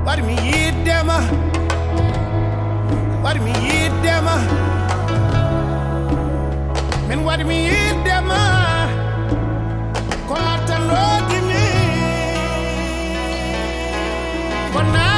What me eat them? What me eat them? Men what me eat them? Come out and look at me.